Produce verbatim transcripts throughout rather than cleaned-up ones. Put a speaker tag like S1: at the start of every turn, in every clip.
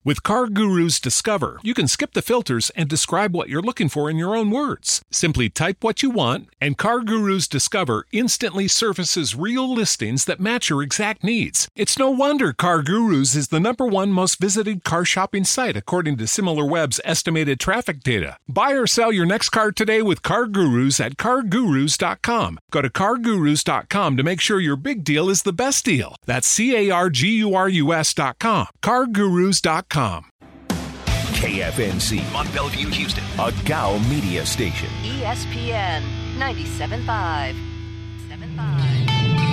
S1: With CarGurus Discover, you can skip the filters and describe what you're looking for in your own words. Simply type what you want, and CarGurus Discover instantly surfaces real listings that match your exact needs. It's no wonder CarGurus is the number one most visited car shopping site according to SimilarWeb's estimated traffic data. Buy or sell your next car today with CarGurus at car gurus dot com. Go to car gurus dot com to make sure your big deal is the best deal. That's C A R G U R U S dot com. car gurus dot com.
S2: K F N C, Mont Bellevue, Houston, a G A O media station.
S3: E S P N ninety-seven point five. seven point five.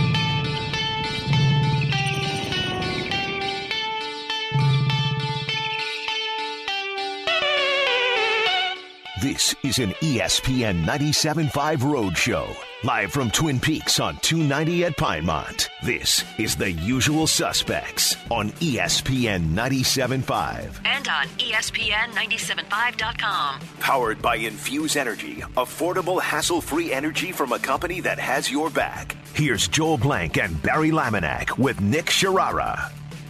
S2: This is an E S P N ninety-seven point five Road Show, live from Twin Peaks on two ninety at Pinemont. This is The Usual Suspects on E S P N ninety-seven point five.
S3: And on E S P N ninety-seven point five dot com.
S2: Powered by Infuse Energy, affordable, hassle-free energy from a company that has your back. Here's Joel Blank and Barry Laminack with Nick Sharara.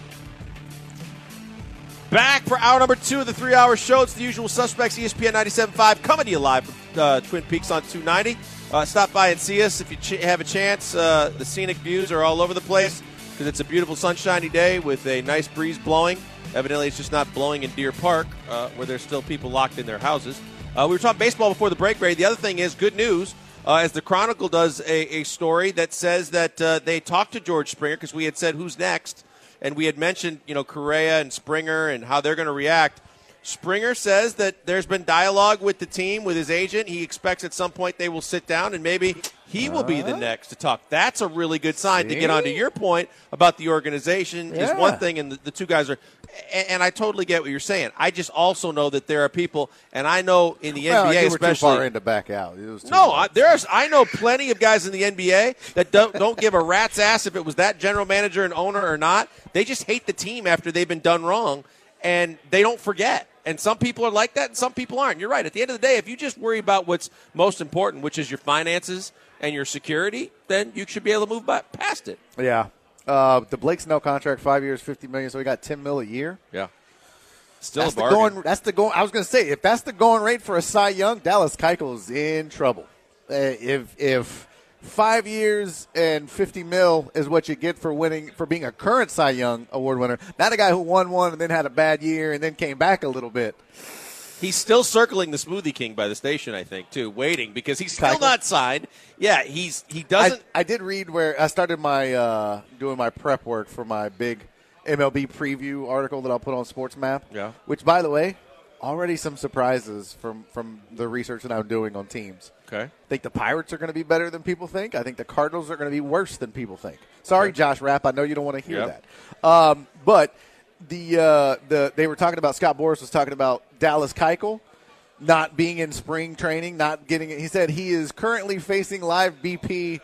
S4: Back for hour number two of the three-hour show. It's The Usual Suspects, E S P N ninety-seven point five, coming to you live from uh, Twin Peaks on two ninety. Uh, stop by and see us if you ch- have a chance. Uh, the scenic views are all over the place because it's a beautiful sunshiny day with a nice breeze blowing. Evidently, it's just not blowing in Deer Park, uh, where there's still people locked in their houses. Uh, we were talking baseball before the break, Ray. The other thing is good news, uh, as the Chronicle does a, a story that says that uh, they talked to George Springer because we had said who's next. And we had mentioned, you know, Correa and Springer and how they're going to react. Springer says that there's been dialogue with the team, with his agent. He expects at some point they will sit down and maybe he will be the next to talk. That's a really good sign. See? To get onto your point about the organization yeah. is one thing, and the, the two guys are and, – and I totally get what you're saying. I just also know that there are people, and I know in the
S5: well,
S4: N B A
S5: you
S4: especially –
S5: were too far in to back out. It was too
S4: no, I, there's, I know plenty of guys in the N B A that don't, don't give a rat's ass if it was that general manager and owner or not. They just hate the team after they've been done wrong, and they don't forget. And some people are like that, and some people aren't. You're right. At the end of the day, if you just worry about what's most important, which is your finances and your security, then you should be able to move by, past it.
S5: Yeah. Uh, the Blake Snell contract, five years, fifty million dollars, so we got ten mil a year.
S4: Yeah. Still
S5: that's
S4: a bargain.
S5: The going, that's the going. I was going to say, if that's the going rate for a Cy Young, Dallas Keuchel is in trouble. Uh, if if five years and fifty mil is what you get for winning, for being a current Cy Young Award winner, not a guy who won one and then had a bad year and then came back a little bit.
S4: He's still circling the Smoothie King by the station, I think, too, waiting because he's still
S5: Keuchel?
S4: not signed. Yeah, he's he doesn't.
S5: I, I did read where I started my uh, doing my prep work for my big M L B preview article that I'll put on Sports Map.
S4: Yeah.
S5: Which, by the way, already some surprises from, from the research that I'm doing on teams.
S4: Okay.
S5: I think the Pirates are going to be better than people think. I think the Cardinals are going to be worse than people think. Sorry, okay. Josh Rapp. I know you don't want to hear
S4: yep.
S5: that. Um, but the uh, the they were talking about, Scott Boras was talking about Dallas Keuchel not being in spring training, not getting it. He said he is currently facing live B P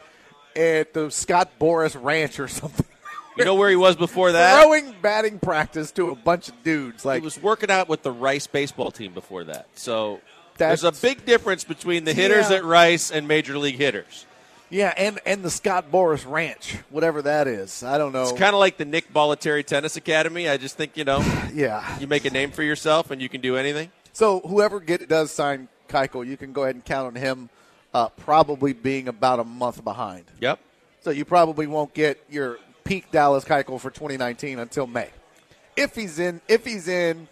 S5: at the Scott Boras Ranch or something.
S4: You know where he was before that?
S5: Throwing batting practice to a bunch of dudes. Like
S4: he was working out with the Rice baseball team before that. So
S5: That's,
S4: there's a big difference between the hitters
S5: yeah.
S4: at Rice and Major League hitters.
S5: Yeah, and, and the Scott Boras Ranch, whatever that is. I don't know.
S4: It's kind of like the Nick Bollettieri Tennis Academy. I just think, you know,
S5: yeah,
S4: you make a name for yourself and you can do anything.
S5: So whoever get, does sign Keuchel, you can go ahead and count on him uh, probably being about a month behind.
S4: Yep.
S5: So you probably won't get your peak Dallas Keuchel for twenty nineteen until May, if he's in. If he's in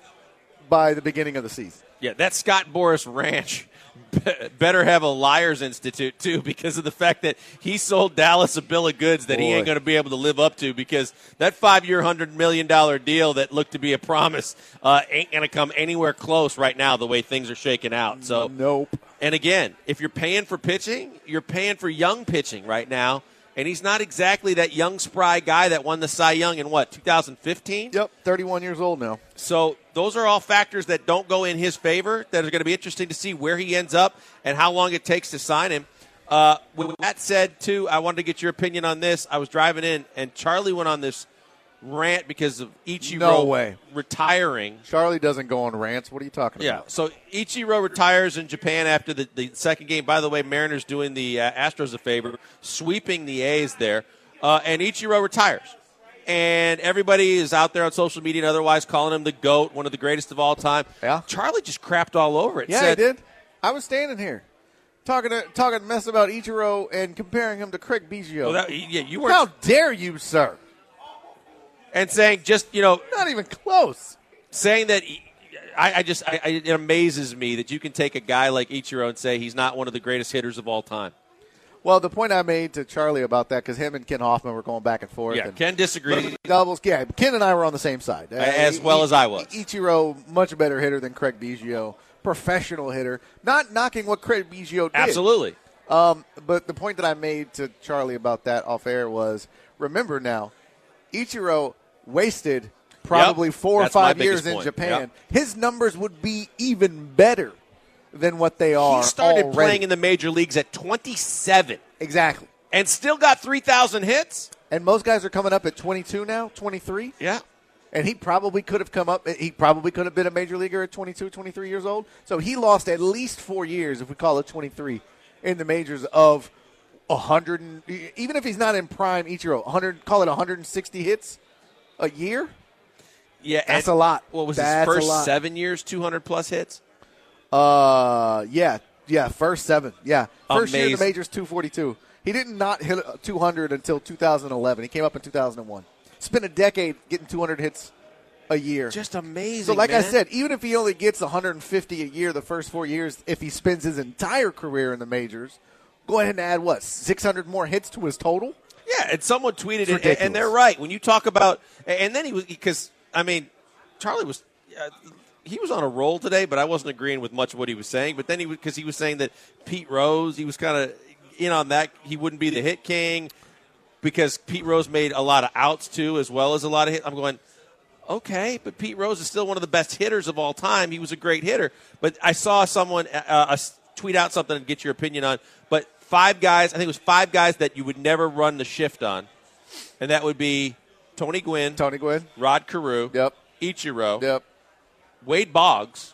S5: by the beginning of the season.
S4: Yeah, that Scott Boras Ranch better have a Liars Institute, too, because of the fact that he sold Dallas a bill of goods that Boy. he ain't going to be able to live up to, because that five-year, one hundred million dollars deal that looked to be a promise uh, ain't going to come anywhere close right now the way things are shaking out. So,
S5: nope.
S4: And again, if you're paying for pitching, you're paying for young pitching right now. And he's not exactly that young, spry guy that won the Cy Young in, what, two thousand fifteen?
S5: Yep, thirty-one years old now.
S4: So those are all factors that don't go in his favor that are going to be interesting to see where he ends up and how long it takes to sign him. Uh, with that said, too, I wanted to get your opinion on this. I was driving in, and Charlie went on this rant because of Ichiro
S5: no way.
S4: retiring.
S5: Charlie doesn't go on rants. What are you talking
S4: yeah,
S5: about?
S4: Yeah, so Ichiro retires in Japan after the, the second game. By the way, Mariners doing the uh, Astros a favor, sweeping the A's there. Uh, and Ichiro retires. and everybody is out there on social media and otherwise calling him the GOAT, one of the greatest of all time.
S5: Yeah.
S4: Charlie just crapped all over it.
S5: Yeah,
S4: Said,
S5: I did. I was standing here talking to, talking mess about Ichiro and comparing him to Craig Biggio.
S4: Well, that, yeah, you were
S5: How dare you, sir?
S4: And saying just, you know,
S5: Not even close.
S4: saying that he, I, I just I, I, it amazes me that you can take a guy like Ichiro and say he's not one of the greatest hitters of all time.
S5: Well, the point I made to Charlie about that, because him and Ken Hoffman were going back and forth.
S4: Yeah,
S5: and
S4: Ken disagreed.
S5: Doubles, yeah. Ken and I were on the same side.
S4: As well as I was.
S5: Ichiro, much better hitter than Craig Biggio. Professional hitter. Not knocking what Craig Biggio did.
S4: Absolutely.
S5: Um, but the point that I made to Charlie about that off air was, remember now, Ichiro wasted probably
S4: Yep.
S5: four
S4: That's
S5: or
S4: my
S5: five years
S4: biggest
S5: in
S4: point.
S5: Japan.
S4: Yep.
S5: His numbers would be even better than what they are
S4: He started
S5: already.
S4: playing in the major leagues at twenty-seven
S5: Exactly.
S4: and still got three thousand hits.
S5: And most guys are coming up at twenty-two now, twenty-three.
S4: Yeah.
S5: And he probably could have come up. He probably could have been a major leaguer at twenty-two, twenty-three years old. So he lost at least four years, if we call it twenty-three, in the majors of one hundred. And, even if he's not in prime Ichiro, one hundred, call it one hundred sixty hits a year.
S4: Yeah,
S5: That's
S4: and
S5: a lot.
S4: What was
S5: That's
S4: his
S5: a
S4: first
S5: lot.
S4: seven years, two hundred plus hits?
S5: Uh, yeah, yeah, first seven, yeah, first year in the
S4: Amazing.
S5: majors, two forty-two. He didn't not hit two hundred until two thousand eleven. He came up in two thousand one. Spent a decade getting two hundred hits a year.
S4: Just amazing.
S5: So, like I
S4: man.
S5: said, even if he only gets one hundred fifty a year the first four years, if he spends his entire career in the majors, go ahead and add, what, six hundred more hits to his total?
S4: Yeah, and someone tweeted it, and,
S5: ridiculous.
S4: and they're right. When you talk about, and then he was, because, I mean, Charlie was, uh, he was on a roll today, but I wasn't agreeing with much of what he was saying. But then he, because he was saying that Pete Rose, he was kind of in on that, he wouldn't be the hit king because Pete Rose made a lot of outs too, as well as a lot of hits. I'm going, okay, but Pete Rose is still one of the best hitters of all time. He was a great hitter. But I saw someone uh, uh, tweet out something and get your opinion on. But five guys, I think it was five guys that you would never run the shift on, and that would be Tony Gwynn,
S5: Tony Gwynn.
S4: Rod Carew,
S5: Yep.
S4: Ichiro,
S5: Yep.
S4: Wade Boggs,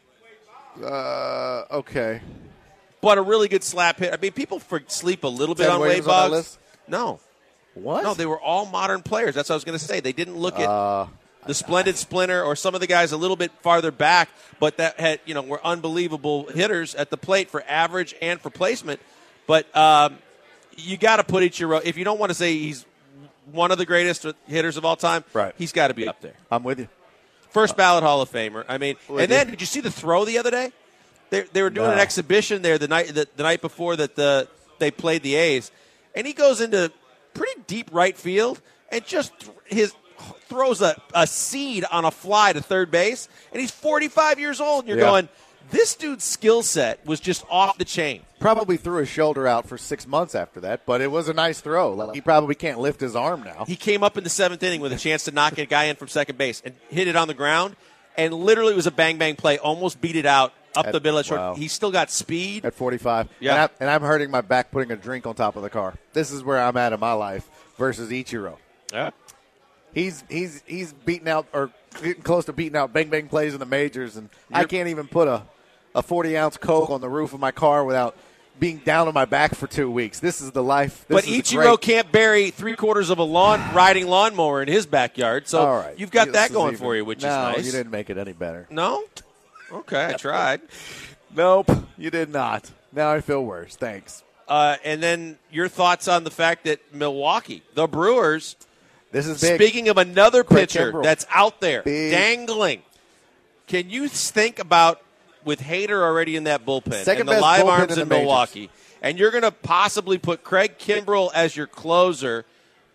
S5: Uh, okay.
S4: but a really good slap hit. I mean, people for, sleep a little bit
S5: Ted
S4: on
S5: Williams
S4: Wade
S5: on that
S4: Boggs.
S5: list?
S4: No,
S5: What?
S4: no, they were all modern players. That's what I was going to say. They didn't look at
S5: Uh,
S4: the Splendid Splinter or some of the guys a little bit farther back, but that had you know were unbelievable hitters at the plate for average and for placement. But um, you got to put Ichiro. If you don't want to say he's one of the greatest hitters of all time,
S5: Right.
S4: he's got to be up there.
S5: I'm with you.
S4: First ballot Hall of Famer. I mean,
S5: With
S4: and then
S5: you.
S4: did you see the throw the other day? They they were doing
S5: No.
S4: an exhibition there the night the, the night before that the they played the A's, and he goes into pretty deep right field and just his throws a, a seed on a fly to third base, and he's forty-five years old, and you're
S5: Yeah.
S4: going, this dude's skill set was just off the chain.
S5: Probably threw his shoulder out for six months after that, but it was a nice throw. Like, he probably can't lift his arm now.
S4: He came up in the seventh inning with a chance to knock a guy in from second base and hit it on the ground, and literally it was a bang-bang play, almost beat it out up
S5: At-
S4: the middle of short.
S5: wow.
S4: He's still got speed.
S5: At forty-five.
S4: Yeah.
S5: And, I, and I'm hurting my back putting a drink on top of the car. This is where I'm at in my life versus Ichiro.
S4: Yeah.
S5: He's he's he's beating out or getting close to beating out bang bang plays in the majors, and I can't even put a a forty ounce Coke on the roof of my car without being down on my back for two weeks. This is the life. This
S4: But
S5: is
S4: Ichiro
S5: great.
S4: can't bury three quarters of a lawn riding lawnmower in his backyard, so
S5: All right.
S4: you've got
S5: This
S4: that
S5: is
S4: going
S5: even-
S4: for you, which
S5: no,
S4: is nice.
S5: you didn't make it any better.
S4: No? Okay, I tried.
S5: Nope, you did not. Now I feel worse. Thanks.
S4: Uh, and then your thoughts on the fact that Milwaukee, the Brewers,
S5: This is big.
S4: speaking of another
S5: Craig
S4: pitcher
S5: Kimbrell.
S4: that's out there,
S5: Big.
S4: dangling, can you think about, with Hader already in that bullpen,
S5: Second
S4: and the
S5: best
S4: live
S5: bullpen
S4: arms
S5: in
S4: in,
S5: the majors.
S4: Milwaukee, and you're going to possibly put Craig Kimbrell as your closer,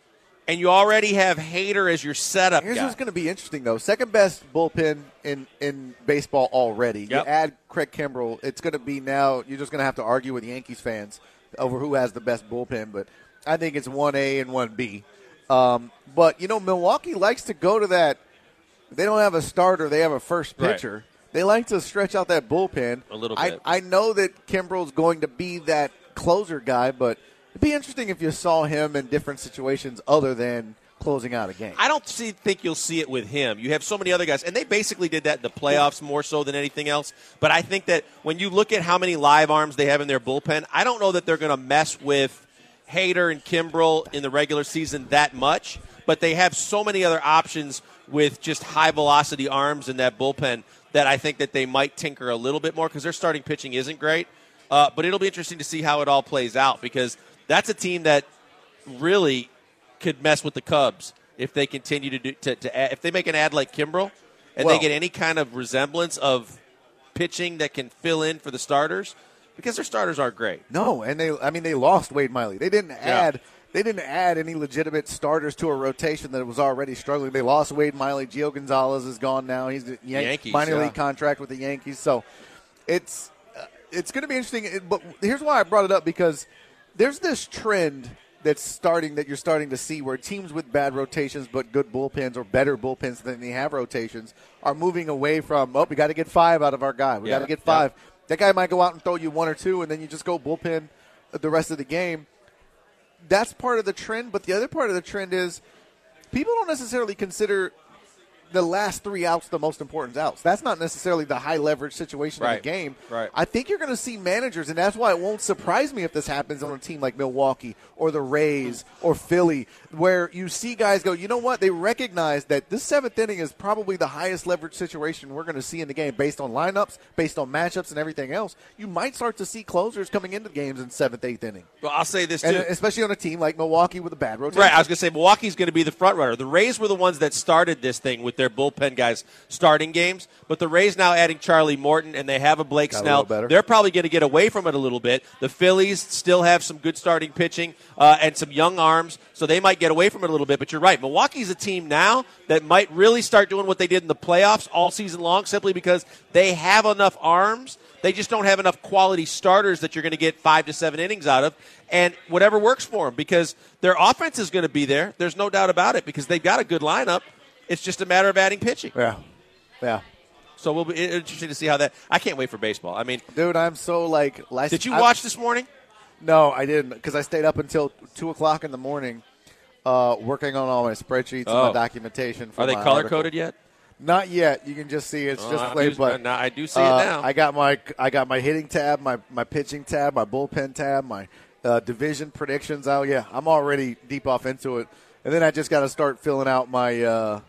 S4: and you already have Hader as your setup
S5: Here's
S4: guy.
S5: what's going to be interesting, though. Second best bullpen in, in baseball already.
S4: Yep.
S5: You add Craig Kimbrell, it's going to be now, you're just going to have to argue with Yankees fans over who has the best bullpen, but I think it's one A and one B. Um, but, you know, Milwaukee likes to go to that. They don't have a starter. They have a first
S4: Right.
S5: pitcher. They like to stretch out that bullpen.
S4: A little
S5: I,
S4: bit.
S5: I know that Kimbrell's going to be that closer guy, but it'd be interesting if you saw him in different situations other than closing out a game.
S4: I don't see, think you'll see it with him. You have so many other guys, and they basically did that in the playoffs more so than anything else. But I think that when you look at how many live arms they have in their bullpen, I don't know that they're going to mess with Hader and Kimbrell in the regular season that much. but they have so many other options with just high-velocity arms in that bullpen that I think that they might tinker a little bit more because their starting pitching isn't great. Uh, but it'll be interesting to see how it all plays out because that's a team that really could mess with the Cubs if they continue to do to, to add, if they make an ad like Kimbrel and
S5: well,
S4: they get any kind of resemblance of pitching that can fill in for the starters because their starters aren't great.
S5: No, and they I mean they lost Wade Miley. They didn't add yeah. they didn't add any legitimate starters to a rotation that was already struggling. They lost Wade Miley. Gio Gonzalez is gone now. He's a Yan-
S4: Yankees,
S5: minor
S4: yeah.
S5: league contract with the Yankees. So it's uh, it's going to be interesting. But here's why I brought it up because there's this trend that's starting that you're starting to see where teams with bad rotations but good bullpens or better bullpens than they have rotations are moving away from, oh, we got to get five out of our guy. We
S4: yeah.
S5: got to get five.
S4: Yeah.
S5: That guy might go out and throw you one or two, and then you just go bullpen the rest of the game. That's part of the trend, but the other part of the trend is people don't necessarily consider the last three outs the most important outs. That's not necessarily the high-leverage situation
S4: right.
S5: in the game.
S4: Right.
S5: I think you're going to see managers, and that's why it won't surprise me if this happens on a team like Milwaukee or the Rays or Philly, where you see guys go, you know what, they recognize that this seventh inning is probably the highest leverage situation we're going to see in the game based on lineups, based on matchups, and everything else. You might start to see closers coming into games in seventh, eighth inning.
S4: Well, I'll say this, too.
S5: And especially on a team like Milwaukee with a bad rotation.
S4: Right, I was going to say Milwaukee's going to be the front runner. The Rays were the ones that started this thing with their bullpen guys starting games, but the Rays now adding Charlie Morton, and they have a Blake
S5: Got
S4: Snell.
S5: A
S4: They're probably going to get away from it a little bit. The Phillies still have some good starting pitching uh, and some young arms, so they might get away from it a little bit, but you're right. Milwaukee's a team now that might really start doing what they did in the playoffs all season long simply because they have enough arms. They just don't have enough quality starters that you're going to get five to seven innings out of, and whatever works for them because their offense is going to be there. There's no doubt about it because they've got a good lineup. It's just a matter of adding pitching.
S5: Yeah, yeah.
S4: So we'll be interesting to see how that. I can't wait for baseball. I mean,
S5: dude, I'm so like. Last,
S4: did you
S5: I,
S4: watch this morning?
S5: No, I didn't because I stayed up until two o'clock in the morning, uh, working on all my spreadsheets
S4: Oh.
S5: and my documentation. For
S4: Are they
S5: my
S4: color
S5: article.
S4: coded yet?
S5: Not yet. You can just see it's
S4: Oh,
S5: just
S4: I
S5: play,
S4: do-
S5: but
S4: no, I do see
S5: uh,
S4: it now.
S5: I got my I got my hitting tab, my my pitching tab, my bullpen tab, my uh, division predictions. Oh yeah, I'm already deep off into it, and then I just got to start filling out my. Uh,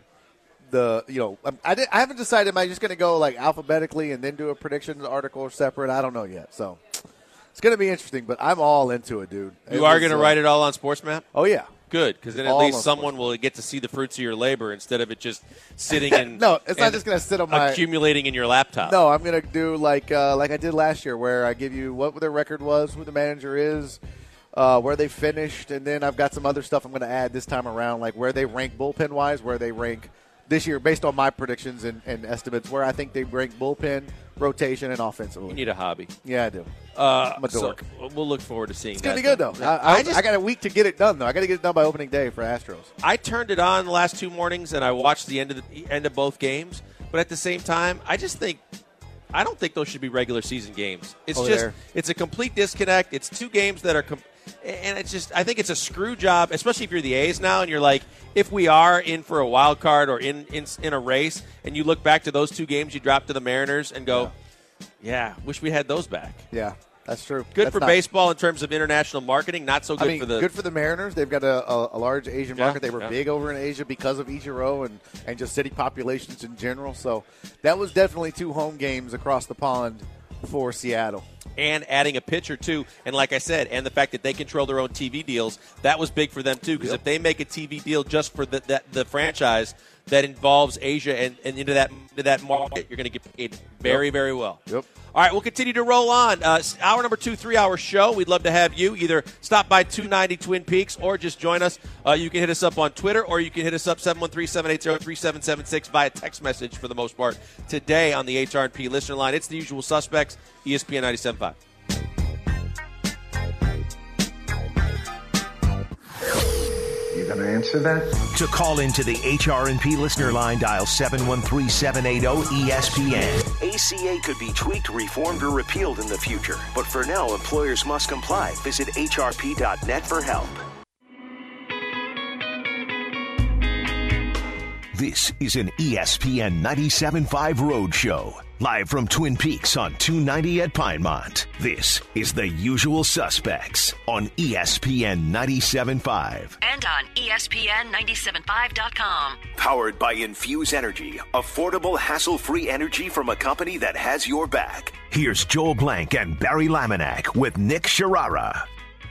S5: The you know I, did, I haven't decided am I just going to go like alphabetically and then do a predictions article separate. I don't know yet, so it's going to be interesting. But I'm all into it, dude.
S4: You
S5: It
S4: are
S5: was,
S4: going to
S5: uh,
S4: wast it all on SportsMap?
S5: Oh yeah,
S4: Good, because then at
S5: All
S4: least
S5: on
S4: someone will get to see the fruits of your labor instead of it just sitting in.
S5: no, it's not
S4: and
S5: just going to sit on my.
S4: accumulating in your laptop.
S5: No, I'm going to do like uh, like I did last year, where I give you what their record was, who the manager is, uh, where they finished, and then I've got some other stuff I'm going to add this time around, like where they rank bullpen wise, where they rank. This year, based on my predictions and, and estimates, where I think they rank bullpen, rotation, and offensively.
S4: You need a hobby.
S5: Yeah, I do.
S4: Uh,
S5: I'm a dork.
S4: So we'll look forward to seeing
S5: It's
S4: that.
S5: going to be good, though. I, I,
S4: I just
S5: I got a week to get it done, though. I got to get it done by opening day for Astros.
S4: I turned it on the last two mornings and I watched the end of the end of both games. But at the same time, I just think I don't think those should be regular season games. It's
S5: Oh,
S4: just
S5: there.
S4: it's a complete disconnect. It's two games that are, com- and it's just I think it's a screw job, especially if you're the A's now and you're like, if we are in for a wild card or in in, in a race, and you look back to those two games you dropped to the Mariners and go, yeah, wish we had those back.
S5: Yeah, that's true.
S4: Good
S5: That's
S4: for
S5: not-
S4: baseball in terms of international marketing. Not so good
S5: I mean,
S4: for the
S5: good for the Mariners. They've got a, a, a large Asian
S4: Yeah,
S5: market. They were
S4: yeah.
S5: big over in Asia because of Ichiro and, and just city populations in general. So that was definitely two home games across the pond for Seattle.
S4: and adding a pitcher too. And like I said, and the fact that they control their own T V deals, that was big for them too. Because
S5: Yep.
S4: if they make a T V deal just for the that, the franchise that involves Asia and, and into that into that market, you're going to get paid very
S5: Yep.
S4: very well.
S5: Yep.
S4: All right, we'll continue to roll on. Uh, hour number two, three-hour show. We'd love to have you either stop by two ninety Twin Peaks or just join us. Uh, you can hit us up on Twitter or you can hit us up seven one three, seven eight zero, three seven seven six via text message for the most part today on the H R and P listener line. It's the usual suspects, E S P N ninety-seven point five.
S6: You gonna answer that?
S2: To call into the H R and P listener line, dial seven one three, seven eight zero, E S P N.
S7: A C A could be tweaked, reformed, or repealed in the future. But for now, employers must comply. Visit H R P dot net for help.
S2: This is an E S P N ninety-seven point five Road Show. Live from Twin Peaks on two ninety at Pinemont, this is The Usual Suspects on E S P N ninety-seven point five.
S3: And on E S P N ninety-seven five dot com.
S7: Powered by Infuse Energy, affordable, hassle-free energy from a company that has your back.
S2: Here's Joel Blank and Barry Laminack with Nick Sharara.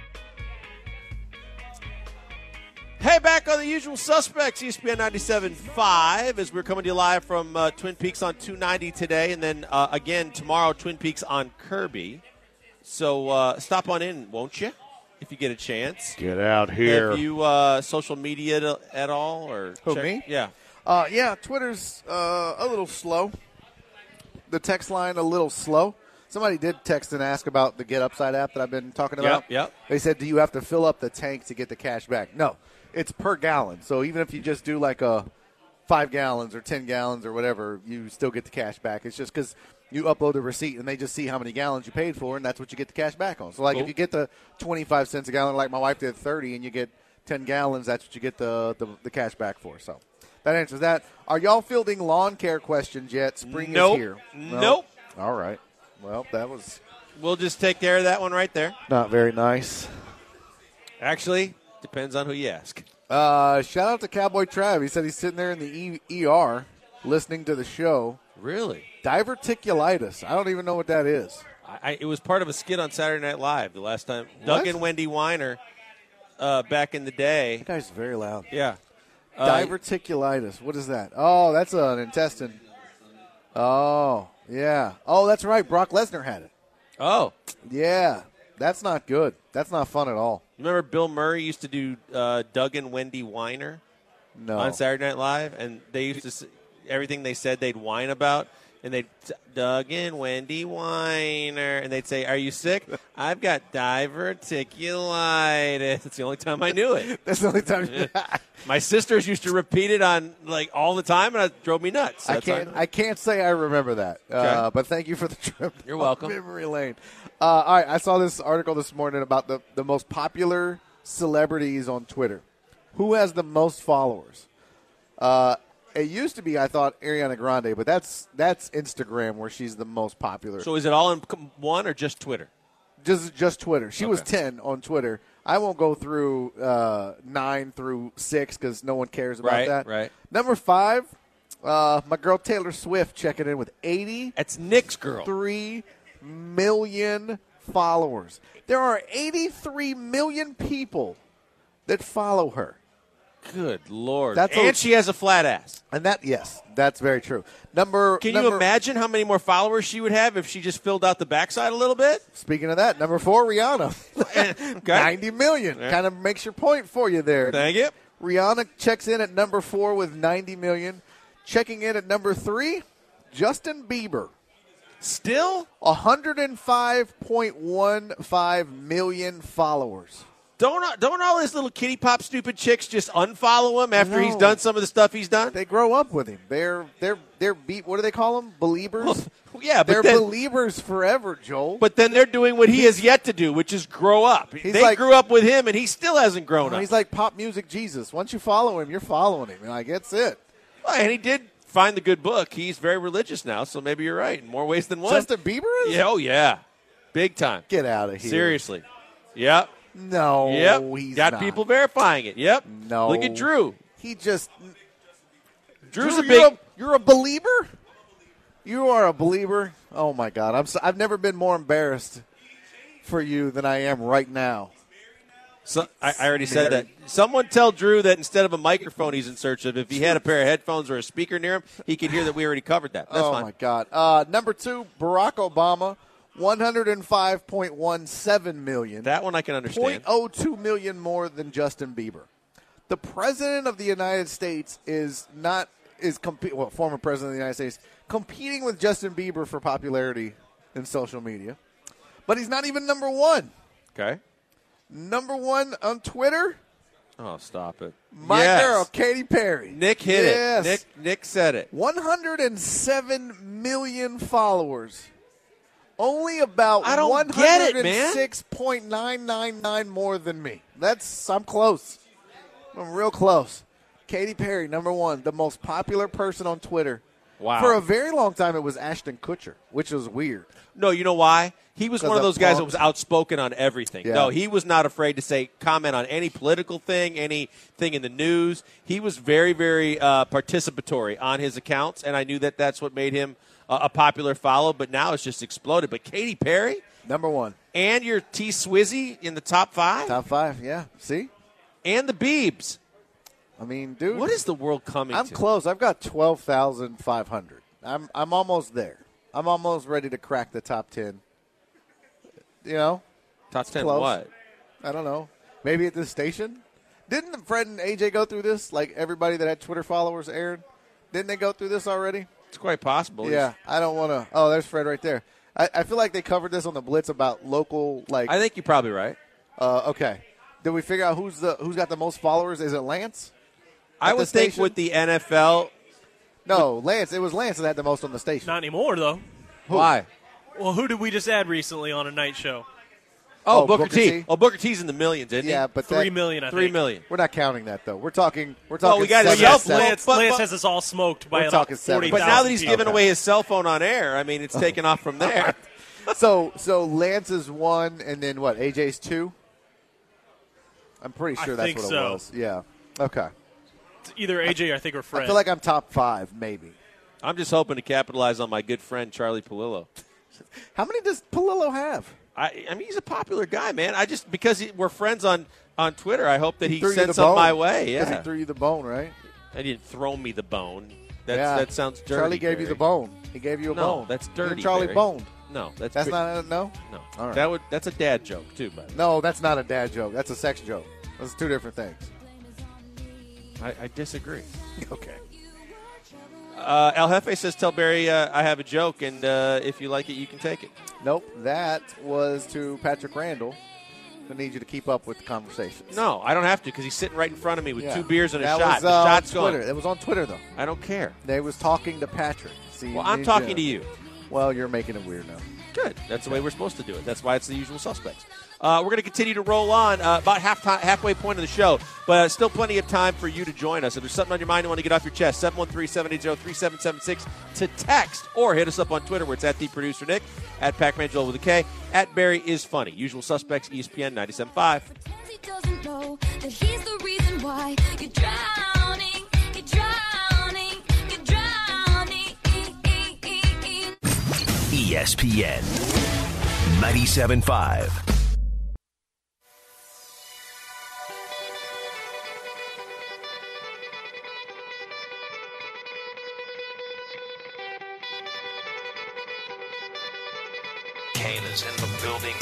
S4: Hey, back on The Usual Suspects, E S P N ninety-seven point five, as we're coming to you live from uh, Twin Peaks on two ninety today, and then uh, again tomorrow, Twin Peaks on Kirby. So uh, stop on in, won't you, if you get a chance?
S5: Get out here.
S4: Have you uh, social media at all? Or
S5: Who,
S4: check?
S5: me?
S4: Yeah.
S5: Uh, yeah, Twitter's uh, a little slow. The text line a little slow. Somebody did text and ask about the Get Upside app that I've been talking about.
S4: Yep, yep.
S5: They said, do you have to fill up the tank to get the cash back? No. It's per gallon. So even if you just do like a five gallons or ten gallons or whatever, you still get the cash back. It's just because you upload a receipt and they just see how many gallons you paid for, and that's what you get the cash back on. So like
S4: cool.
S5: if you get the twenty-five cents a gallon, like my wife did thirty, and you get ten gallons, that's what you get the, the, the cash back for. So that answers that. Are y'all fielding lawn care questions yet? Spring
S4: nope.
S5: is here. No?
S4: Nope.
S5: All right. Well, that was
S4: We'll just take care of that one right there.
S5: not very nice.
S4: Actually, depends on who you ask.
S5: Uh, shout out to Cowboy Trav. He said he's sitting there in the e- E R listening to the show.
S4: Really?
S5: Diverticulitis. I don't even know what that is.
S4: I, I, it was part of a skit on Saturday Night Live the last time.
S5: What?
S4: Doug and Wendy Weiner, uh, back in the day.
S5: That guy's very loud.
S4: Yeah. Uh,
S5: Diverticulitis. What is that? Oh, that's an intestine. Oh, yeah. Oh, that's right. Brock Lesnar had it.
S4: Oh.
S5: Yeah. That's not good. That's not fun at all.
S4: Remember Bill Murray used to do uh, Doug and Wendy Weiner
S5: No.
S4: on Saturday Night Live, and they used to s- everything they said they'd whine about, and they'd Doug and Wendy Weiner, and they'd say, "Are you sick? I've got diverticulitis." It's the only time I knew it.
S5: That's the only time.
S4: My sisters used to repeat it on like all the time, and it drove me nuts.
S5: I
S4: That's how
S5: can't.
S4: know.
S5: I can't say I remember that. Uh, but thank you for the trip.
S4: You're
S5: down
S4: welcome.
S5: Memory lane. Uh, all right, I saw this article this morning about the the most popular celebrities on Twitter. Who has the most followers? Uh, it used to be, I thought, Ariana Grande, but that's that's Instagram where she's the most popular.
S4: So is it all in com- one or just Twitter?
S5: Just just Twitter. She was
S4: Okay.
S5: ten on Twitter. I won't go through uh, nine through six because no one cares about
S4: Right,
S5: that.
S4: right.
S5: Number five, uh, my girl Taylor Swift checking in with eighty.
S4: That's Nick's girl.
S5: Three million followers. There are eighty-three million people that follow her.
S4: Good Lord.
S5: That's
S4: and
S5: a-
S4: she has a flat ass.
S5: And that, yes, that's very true. Number.
S4: Can
S5: number,
S4: you imagine how many more followers she would have if she just filled out the backside a little bit?
S5: Speaking of that, number four, Rihanna.
S4: Okay.
S5: ninety million.
S4: Yeah.
S5: Kind of makes your point for you there.
S4: Thank you.
S5: Rihanna checks in at number four with ninety million. Checking in at number three, Justin Bieber.
S4: Still?
S5: one hundred five point one five million followers.
S4: Don't don't all these little kitty pop stupid chicks just unfollow him after
S5: No.
S4: he's done some of the stuff he's done?
S5: They grow up with him. They're they're they're be- what do they call them? Believers.
S4: yeah,
S5: They're
S4: but then,
S5: believers forever, Joel.
S4: but then they're doing what he has yet to do, which is grow up.
S5: He's
S4: They
S5: like-
S4: grew up with him, and he still hasn't grown up.
S5: He's like pop music Jesus. Once you follow him, you're following him. Like, that's it.
S4: Well, and he did find the good book. He's very religious now, so maybe you're right in more ways than one.
S5: Justin Bieber is?
S4: Yeah, oh yeah, big time.
S5: Get out of here.
S4: Seriously. Yep.
S5: No,
S4: Yep.
S5: he's
S4: Got
S5: not.
S4: people verifying it. Yep.
S5: No.
S4: Look at Drew.
S5: He just
S4: Drew's
S5: Drew,
S4: a
S5: you're
S4: big.
S5: a, you're a believer? You are a believer? Oh, my God. I'm so, I've never been more embarrassed for you than I am right now.
S4: So, I, I already said that. Someone tell Drew that instead of a microphone he's in search of, if he had a pair of headphones or a speaker near him, he could hear that we already covered that. That's
S5: oh,
S4: fine.
S5: my God. Uh, number two, Barack Obama, one hundred five point one seven million.
S4: That one I can
S5: zero
S4: understand.
S5: point zero two million more than Justin Bieber. The president of the United States is not is comp- well, former president of the United States competing with Justin Bieber for popularity in social media, but he's not even number one.
S4: Okay.
S5: Number one on Twitter,
S4: Oh, stop it.
S5: my
S4: Yes.
S5: girl Katy Perry.
S4: Nick hit
S5: Yes.
S4: it. Nick Nick said it.
S5: one hundred seven million followers. Only about
S4: I don't
S5: one
S4: get it,
S5: hundred
S4: man.
S5: six point nine nine nine more than me. That's I'm close. I'm real close. Katy Perry, number one, the most popular person on Twitter.
S4: Wow.
S5: For a very long time, it was Ashton Kutcher, which was weird.
S4: No, you know why? He was one of those guys that was
S5: punks.
S4: outspoken on everything.
S5: Yeah.
S4: No, he was not afraid to say comment on any political thing, anything in the news. He was very, very uh, participatory on his accounts, and I knew that that's what made him uh, a popular follow. But now it's just exploded. But Katy Perry,
S5: Number one.
S4: and your T Swizzy in the top five,
S5: Top five, yeah. See?
S4: and the Biebs.
S5: I mean, dude.
S4: What is the world coming
S5: I'm
S4: to?
S5: close. I've got twelve thousand five hundred. I'm I'm almost there. I'm almost ready to crack the top ten. You know?
S4: Top ten
S5: close.
S4: what?
S5: I don't know. Maybe at this station? Didn't Fred and A J go through this? Like everybody that had Twitter followers, Aaron? Didn't they go through this already?
S4: It's quite possible.
S5: Yeah. I don't want to. Oh, there's Fred right there. I, I feel like they covered this on the Blitz about local, like.
S4: I think you're probably right.
S5: Uh, okay. Did we figure out who's the who's got the most followers? Is it Lance?
S4: I
S5: At
S4: would
S5: the
S4: think
S5: station?
S4: with the N F L.
S5: No, Lance. It was Lance that had the most on the station.
S8: Not anymore, though.
S4: Why?
S8: Well, who did we just add recently on a night show?
S4: Oh,
S5: Oh,
S4: Booker,
S5: Booker
S4: T.
S5: T.
S4: Oh, Booker T's in the millions, isn't
S5: Yeah,
S4: he?
S5: but
S8: Three
S5: that,
S8: million, I
S4: Three
S8: think.
S4: million.
S5: We're not counting that though. We're talking. We're
S4: Well,
S5: talking.
S4: we got
S5: seven,
S4: his cell
S8: Yes,
S4: phone.
S8: Lance,
S4: but-
S8: Lance
S4: but-
S8: has us all smoked by
S5: We're
S8: about
S5: talking seven.
S8: forty
S4: But
S8: thousand
S4: now that he's
S8: people.
S4: giving away his cell phone on air, I mean, it's taken off from there.
S5: So so Lance is one, and then what? A J's two. I'm pretty
S8: I
S5: sure that's
S8: think
S5: what it
S8: so.
S5: was. Yeah. Okay.
S8: It's either A J, I think, or Fred.
S5: I feel like I'm top five, maybe.
S4: I'm just hoping to capitalize on my good friend Charlie Palillo.
S5: How many does Palillo have?
S4: I, I mean, he's a popular guy, man. I just because he, we're friends on, on Twitter, I hope that he,
S5: threw you
S4: sent
S5: the
S4: some
S5: bone.
S4: my way.
S5: 'Cause
S4: Yeah,
S5: he threw you the bone, right?
S4: I didn't throw me the bone. That's,
S5: yeah.
S4: That sounds dirty.
S5: Charlie gave you
S4: Barry.
S5: the bone. He gave you a
S4: No,
S5: bone.
S4: that's
S5: You and
S4: dirty.
S5: Charlie
S4: Barry.
S5: boned.
S4: No, that's
S5: That's
S4: pre-
S5: not a, no.
S4: no.
S5: All right.
S4: That would that's a dad joke too, but
S5: No, that's not a dad joke. That's a sex joke. Those are two different things.
S4: I, I disagree.
S5: Okay.
S4: Uh, El Jefe says, "Tell Barry uh, I have a joke, and uh, if you like it, you can take it."
S5: Nope. That was to Patrick Randall. I need you to keep up with the conversations.
S4: No, I don't have to because he's sitting right in front of me with
S5: Yeah.
S4: two beers and a
S5: that
S4: shot.
S5: Was,
S4: the
S5: uh,
S4: shot's
S5: on Twitter.
S4: going.
S5: It was on Twitter though.
S4: I don't care.
S5: They was talking to Patrick. See,
S4: Well, I'm
S5: need
S4: talking to you.
S5: Well, you're making it weird now.
S4: Good. That's the way we're supposed to do it. That's why it's the usual suspects. Uh, we're going to continue to roll on uh, about half time, halfway point of the show, but uh, still plenty of time for you to join us. If there's something on your mind you want to get off your chest, seven one three, seven eight zero, three seven seven six to text or hit us up on Twitter where it's at the producer Nick, at Pac-Man Joel with a K, at Barry is funny. Usual suspects, E S P N ninety-seven point five.
S9: He doesn't know that he's the reason why you're drowning, you're drowning, you're drowning.
S2: E S P N ninety-seven point five.
S7: Kane is in the building.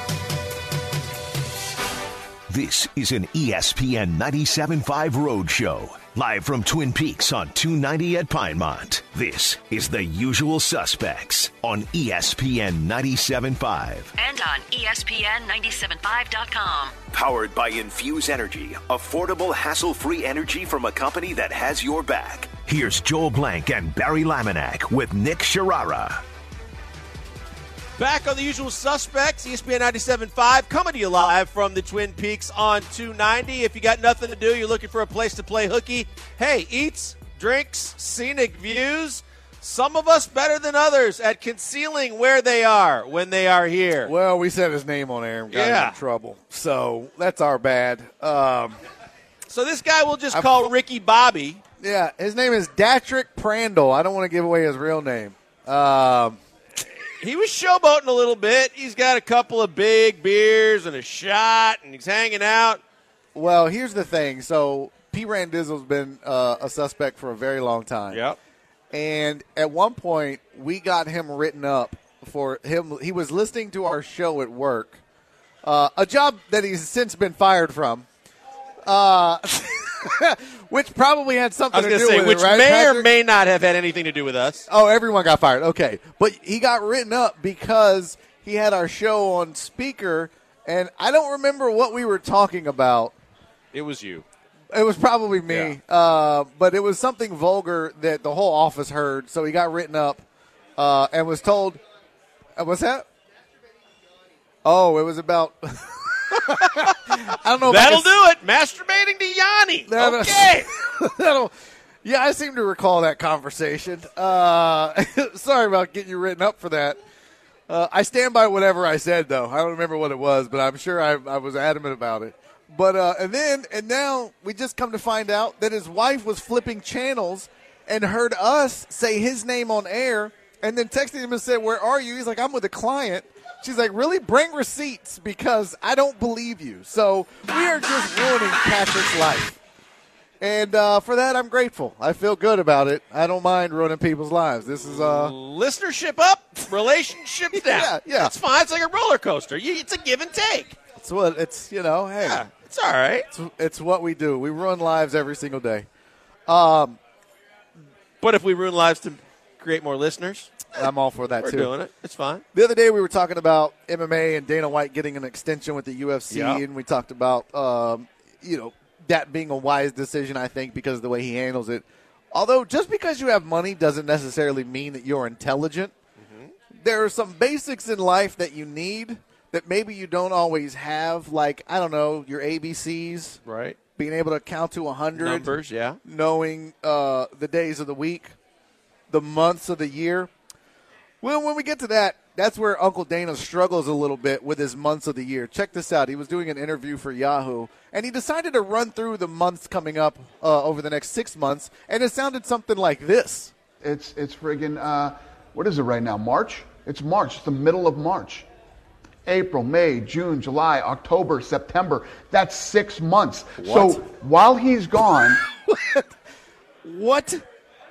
S2: This is an E S P N ninety-seven point five Road Show, live from Twin Peaks on two ninety at Pinemont. This is The Usual Suspects on E S P N ninety-seven point five.
S3: And on E S P N ninety-seven point five dot com.
S7: Powered by Infuse Energy, affordable, hassle-free energy from a company that has your back.
S2: Here's Joel Blank and Barry Laminack with Nick Sharara.
S4: Back on The Usual Suspects, E S P N ninety-seven point five, coming to you live from the Twin Peaks on two ninety. If you got nothing to do, you're looking for a place to play hooky, hey, eats, drinks, scenic views. Some of us better than others at concealing where they are when they are here.
S5: Well, we said his name on air and got
S4: Yeah.
S5: him in trouble. So that's our bad. Um,
S4: So this guy we'll just
S5: I'm-
S4: call Ricky Bobby.
S5: yeah, his name is Datrick Prandl. I don't want to give away his real name. Um,
S4: He was showboating a little bit. He's got a couple of big beers and a shot, and he's hanging out.
S5: well, here's the thing. So P. Randizzle's been uh, a suspect for a very long time.
S4: Yep.
S5: And at one point, we got him written up for him. He was listening to our show at work, uh, a job that he's since been fired from, uh, which probably had
S4: I
S5: something
S4: was
S5: to
S4: going
S5: do
S4: to say,
S5: with
S4: which
S5: it, right,
S4: may or
S5: Patrick?
S4: may not have had anything to do with us.
S5: Oh, everyone got fired. Okay. But he got written up because he had our show on speaker, and I don't remember what we were talking about.
S4: It was you.
S5: It was probably me, uh, but it was something vulgar that the whole office heard, so he got written up uh, and was told, uh, what's that? Oh, it was about, I don't know if I
S4: That'll
S5: can-
S4: do it. Masturbating to Yanni.
S5: That'll-
S4: Okay.
S5: that'll, Yeah, I seem to recall that conversation. Uh, sorry about getting you written up for that. Uh, I stand by whatever I said, though. I don't remember what it was, but I'm sure I, I was adamant about it. But uh, and then and now we just come to find out that his wife was flipping channels and heard us say his name on air, and then texted him and said, "Where are you?" He's like, "I'm with a client." She's like, "Really? Bring receipts because I don't believe you." So we are just ruining Patrick's life. And uh, for that, I'm grateful. I feel good about it. I don't mind ruining people's lives. This is uh,
S4: listenership up, relationships down.
S5: Yeah, yeah.
S4: It's fine. It's like a roller coaster. You, it's a give and take.
S5: It's what it's. You know, hey,
S4: Yeah, it's all right.
S5: it's, it's what we do. We ruin lives every single day. Um,
S4: But if we ruin lives to create more listeners,
S5: I'm all for that
S4: we're
S5: too.
S4: doing it. It's fine.
S5: The other day we were talking about M M A and Dana White getting an extension with the U F C,
S4: Yeah.
S5: and we talked about um, you know that being a wise decision, I think, because of the way he handles it. Although just because you have money doesn't necessarily mean that you're intelligent. Mm-hmm. There are some basics in life that you need that maybe you don't always have, like, I don't know, your A B Cs,
S4: Right.
S5: being able to count to one hundred,
S4: Numbers, yeah.
S5: knowing uh, the days of the week, the months of the year. Well, when we get to that, that's where Uncle Dana struggles a little bit with his months of the year. Check this out. He was doing an interview for Yahoo, and he decided to run through the months coming up uh, over the next six months, and it sounded something like this.
S10: It's it's friggin' uh, what is it right now? March? It's March. It's the middle of March. April, May, June, July, October, September. That's six months. So while he's gone,
S5: What?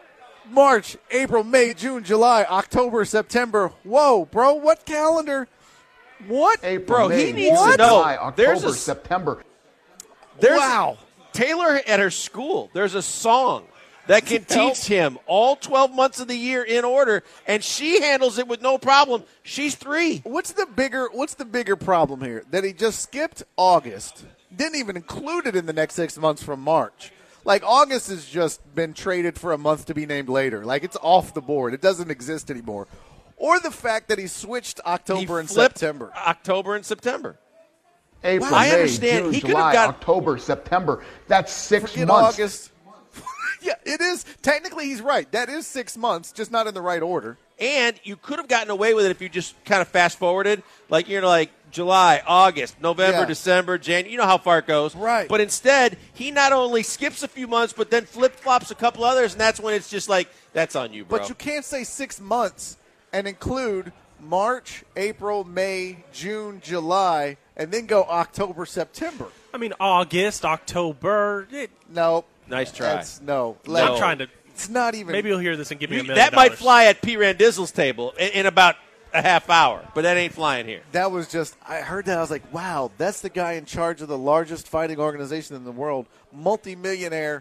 S5: March, April, May, June, July, October, September. Whoa, bro, what calendar? What?
S10: April,
S4: Bro, he
S10: May,
S4: needs
S10: June,
S4: to know.
S10: July, October,
S4: There's a-
S10: September.
S4: There's
S5: Wow.
S4: Taylor at her school, there's a song that can teach him all twelve months of the year in order, and she handles it with no problem. She's three.
S5: What's the bigger what's the bigger problem here? That he just skipped August. Didn't even include it in the next six months from March. Like, August has just been traded for a month to be named later. Like, it's off the board. It doesn't exist anymore. Or the fact that he switched October
S4: He
S5: and
S4: flipped
S5: September.
S4: October and September.
S10: April,
S4: I
S10: May,
S4: understand.
S10: June,
S4: He could've
S10: July,
S4: got-
S10: October, September. That's six
S5: Forget
S10: months.
S5: August. Yeah, it is. Technically, he's right. That is six months, just not in the right order.
S4: And you could have gotten away with it if you just kind of fast forwarded. Like, you're like July, August, November,
S5: Yeah.
S4: December, January. You know how far it goes.
S5: Right.
S4: But instead, he not only skips a few months, but then flip-flops a couple others, and that's when it's just like, that's on you, bro.
S5: But you can't say six months and include March, April, May, June, July, and then go October, September.
S8: I mean, August, October. It,
S5: No.
S4: Nice try.
S5: That's, no.
S4: No.
S5: Like,
S8: I'm trying to.
S5: It's not even.
S8: Maybe you'll hear this and give me a
S4: You-
S8: million
S4: that might
S8: dollars.
S4: fly at P. Randizzle's table in, in about a half hour, but that ain't flying here.
S5: That was just, I heard that. I was like, wow, that's the guy in charge of the largest fighting organization in the world, multimillionaire,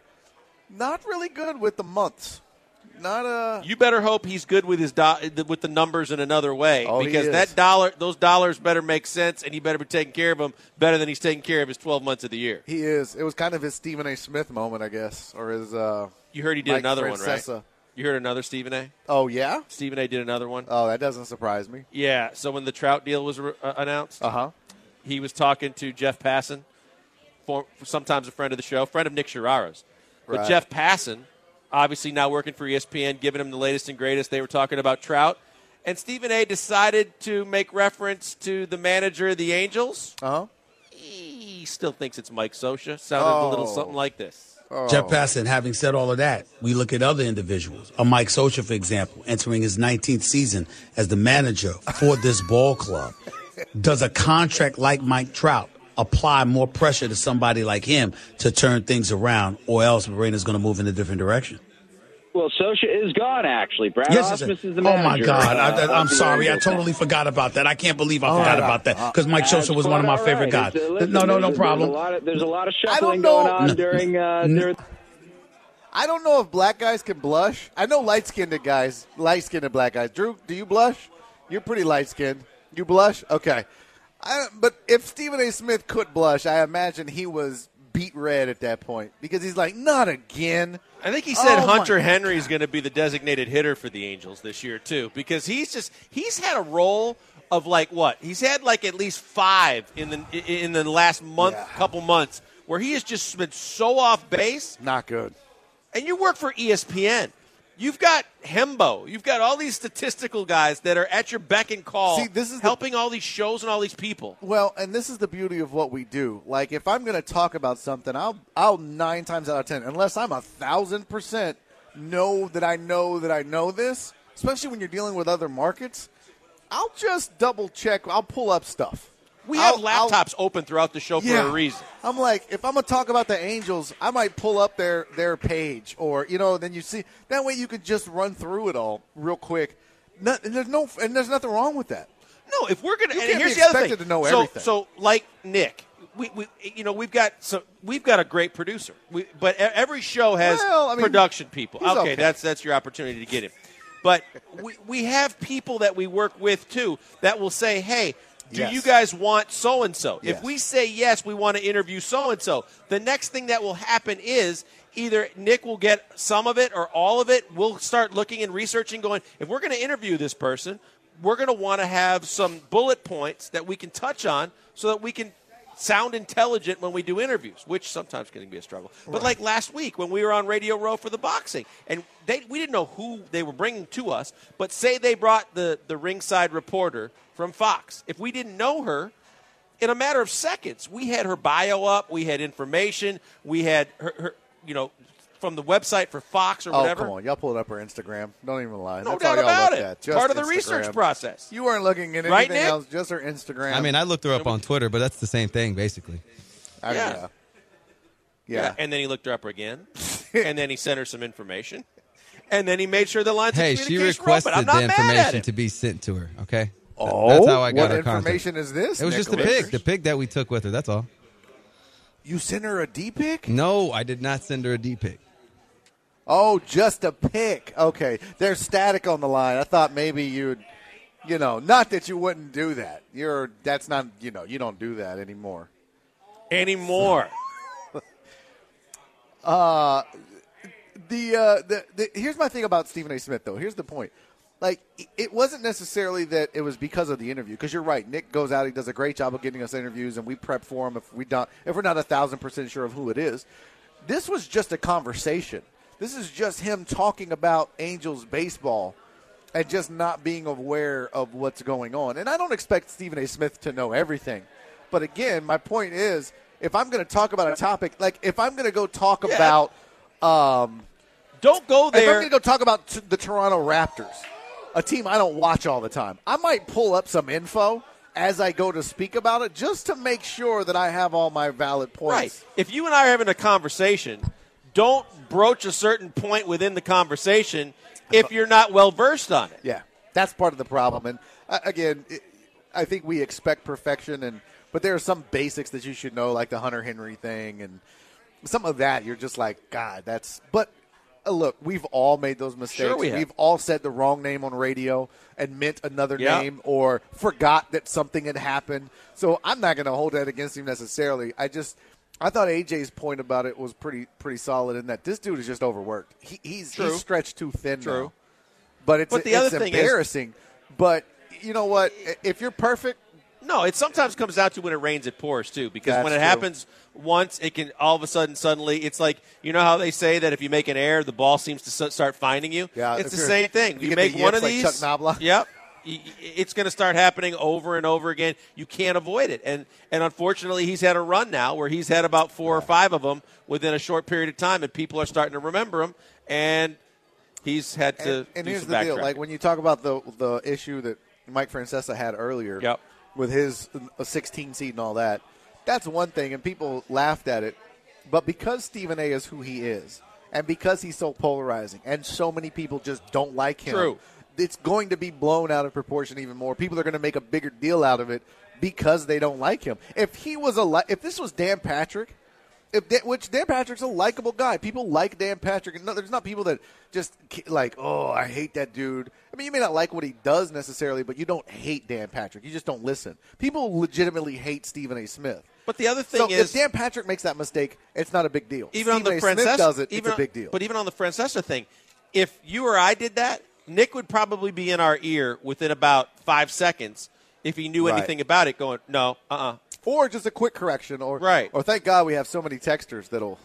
S5: not really good with the months. Not a.
S4: You better hope he's good with his do- with the numbers in another way,
S5: Oh, he
S4: because
S5: is.
S4: that dollar, those dollars better make sense, and he better be taking care of them better than he's taking care of his twelve months of the year.
S5: He is. It was kind of his Stephen A. Smith moment, I guess, or his. Uh,
S4: You heard he did
S5: Mike
S4: another one,
S5: Francesa.
S4: right? You heard another Stephen A.
S5: Oh, yeah?
S4: Stephen A. did another one.
S5: Oh, that doesn't surprise me.
S4: Yeah. So when the Trout deal was uh, announced,
S5: Uh huh.
S4: he was talking to Jeff Passan, for, sometimes a friend of the show, friend of Nick Sciarra's. But
S5: Right.
S4: Jeff Passan, obviously now working for E S P N, giving him the latest and greatest. They were talking about Trout. And Stephen A. decided to make reference to the manager of the Angels.
S5: Uh huh.
S4: He still thinks it's Mike Scioscia. Sounded a little
S5: Oh.
S4: something like this.
S11: Jeff Passan, having said all of that, we look at other individuals. A Mike Scioscia, for example, entering his nineteenth season as the manager for this ball club. Does a contract like Mike Trout apply more pressure to somebody like him to turn things around, or else Moreno's going to move in a different direction?
S12: Well, Scioscia is gone, actually. Brad
S11: Yes, yes,
S12: Osmus
S11: yes.
S12: is the
S11: Oh,
S12: manager.
S11: my God. I,
S12: uh,
S11: I, I'm
S12: of the
S11: sorry. I
S12: Angels.
S11: totally forgot about that. I can't believe I forgot about that because Mike
S12: That's
S11: Scioscia was one of my
S12: quite all
S11: favorite
S12: right.
S11: guys.
S12: It's, uh, listen,
S11: no, no, no
S12: there's-
S11: problem.
S12: There's a lot of, there's a lot of
S5: I
S12: shuffling
S5: don't know.
S12: going on
S11: No.
S12: during uh,
S11: No.
S12: during.
S5: I don't know if black guys can blush. I know light-skinned guys, light-skinned black guys. Drew, do you blush? You're pretty light-skinned. You blush? Okay. I, but if Stephen A. Smith could blush, I imagine he was beat red at that point because he's like, not again.
S4: I think he said
S5: Oh, my
S4: Hunter Henry is going to be the designated hitter for the Angels this year too, because he's just he's had a role of like what he's had like at least five in the in the last month,
S5: Yeah.
S4: couple months, where he has just been so off base.
S5: Not good.
S4: and you work for E S P N. You've got Hembo. You've got all these statistical guys that are at your beck and call,
S5: See, this is
S4: helping
S5: the,
S4: all these shows and all these people.
S5: Well, and this is the beauty of what we do. Like, if I'm going to talk about something, I'll I'll nine times out of ten, unless I'm a thousand percent know that I know that I know this, especially when you're dealing with other markets, I'll just double check. I'll pull up stuff.
S4: We
S5: I'll,
S4: have laptops
S5: I'll,
S4: open throughout the show
S5: yeah.
S4: for a reason.
S5: I'm like, if I'm going to talk about the Angels, I might pull up their, their page or, you know, then you see. That way you can just run through it all real quick. No, and, there's no, and there's nothing wrong with that.
S4: No, if we're going to –
S5: You
S4: and
S5: can't
S4: here's
S5: be
S4: the other
S5: expected
S4: thing.
S5: to know
S4: so,
S5: everything.
S4: So, like Nick, we, we you know, we've got so we've got a great producer. We, but e- every show has
S5: Well, I mean,
S4: production people.
S5: he's
S4: Okay,
S5: okay.
S4: that's that's your opportunity to get him. But we, we have people that we work with, too, that will say, hey – do
S5: Yes.
S4: you guys want so-and-so?
S5: Yes.
S4: If we say yes, we want to interview so-and-so, the next thing that will happen is either Nick will get some of it or all of it. We'll start looking and researching, going, if we're going to interview this person, we're going to want to have some bullet points that we can touch on so that we can sound intelligent when we do interviews, which sometimes can be a struggle. But like last week when we were on Radio Row for the boxing, and they we didn't know who they were bringing to us, but say they brought the, the ringside reporter from Fox. If we didn't know her, in a matter of seconds, we had her bio up, we had information, we had her, her you know, from the website for Fox or
S5: Oh,
S4: whatever.
S5: come on. Y'all pull it up her Instagram. Don't even lie.
S4: No
S5: That's
S4: doubt
S5: all y'all
S4: about
S5: looked
S4: it.
S5: at. Just
S4: Part of the
S5: Instagram.
S4: research process.
S5: You weren't looking at anything
S4: Right, Nick?
S5: else, just her Instagram.
S13: I mean, I looked her up on Twitter, but that's the same thing, basically.
S5: I mean,
S4: Yeah.
S5: yeah.
S4: Yeah.
S5: Yeah.
S4: And then he looked her up again, and then he sent her some information, and then he made sure the lines
S13: Hey,
S4: of
S13: she
S4: communication were open.
S13: requested
S4: I'm not
S13: the
S4: mad at
S13: information
S4: him.
S13: to be sent to her, okay?
S5: Oh,
S13: That's how I got
S5: what
S13: her contact.
S5: information is this,
S13: It was just the
S5: Nicholas?
S13: pic, the pic that we took with her, that's all.
S5: You sent her a D pic?
S13: No, I did not send her a D pic.
S5: Oh, just a pic. Okay. There's static on the line. I thought maybe you'd, you know, not that you wouldn't do that. You're, that's not, you know, you don't do that anymore.
S4: Anymore.
S5: uh, the, uh, the, the, here's my thing about Stephen A. Smith, though. Here's the point. Like, it wasn't necessarily that it was because of the interview, because you're right. Nick goes out, he does a great job of getting us interviews, and we prep for him if we don't, if we're not a thousand percent sure of who it is. This was just a conversation. This is just him talking about Angels baseball and just not being aware of what's going on. And I don't expect Stephen A. Smith to know everything. But again, my point is, if I'm going to talk about a topic, like if I'm going to go talk
S4: Yeah.
S5: about um, –
S4: Don't go
S5: if I'm
S4: there.
S5: going to go talk about t- the Toronto Raptors, a team I don't watch all the time, I might pull up some info as I go to speak about it just to make sure that I have all my valid points.
S4: Right. If you and I are having a conversation, don't broach a certain point within the conversation if you're not well versed on it.
S5: Yeah, that's part of the problem. And uh, again, it, I think we expect perfection, and but there are some basics that you should know, like the Hunter Henry thing, and some of that you're just like, God, that's. But uh, look, we've all made those mistakes.
S4: Sure we have.
S5: We've all said the wrong name on radio and meant another
S4: Yeah.
S5: name, or forgot that something had happened. So I'm not going to hold that against him necessarily. I just. I thought A J's point about it was pretty pretty solid in that this dude is just overworked. He, he's,
S4: True.
S5: he's stretched too thin
S4: True.
S5: now. But it's,
S4: But the
S5: it's
S4: other thing is-
S5: embarrassing. But you know what? If you're perfect,
S4: No, it sometimes comes down to when it rains, it pours, too. Because
S5: That's
S4: when it
S5: true.
S4: happens once, it can all of a sudden, suddenly, it's like, you know how they say that if you make an error, the ball seems to s- start finding you?
S5: Yeah,
S4: It's
S5: if
S4: the
S5: you're-
S4: same thing.
S5: if
S4: You,
S5: you get
S4: make
S5: the
S4: one
S5: yips
S4: of
S5: like
S4: these.
S5: Chuck Knobloch.
S4: Yep. y- y- It's going to start happening over and over again. You can't avoid it. And and unfortunately, he's had a run now where he's had about four or five of them within a short period of time, and people are starting to remember him. And he's had to
S5: and, and
S4: do
S5: here's
S4: some
S5: the deal:
S4: backtracking.
S5: like when you talk about the the issue that Mike Francesa had earlier
S4: Yep.
S5: with his a sixteen seed and all that, that's one thing, and people laughed at it. But because Stephen A. is who he is, and because he's so polarizing, and so many people just don't like him,
S4: True.
S5: it's going to be blown out of proportion even more. People are going to make a bigger deal out of it because they don't like him. If he was a li- if this was Dan Patrick, if Dan, which Dan Patrick's a likable guy, people like Dan Patrick. No, there's not people that just like, oh, I hate that dude. I mean, you may not like what he does necessarily, but you don't hate Dan Patrick. You just don't listen. People legitimately hate Stephen A. Smith.
S4: But the other thing
S5: so
S4: is,
S5: if Dan Patrick makes that mistake, it's not a big deal.
S4: even
S5: Stephen
S4: on
S5: A.
S4: the
S5: Smith
S4: Francesa
S5: does it,
S4: even
S5: it's a
S4: on-
S5: big deal.
S4: But even on the Francesa thing, if you or I did that, Nick would probably be in our ear within about five seconds if he knew
S5: Right.
S4: anything about it. Going, no, uh, uh
S5: Or just a quick correction, or
S4: Right.
S5: Or thank God we have so many texters that'll.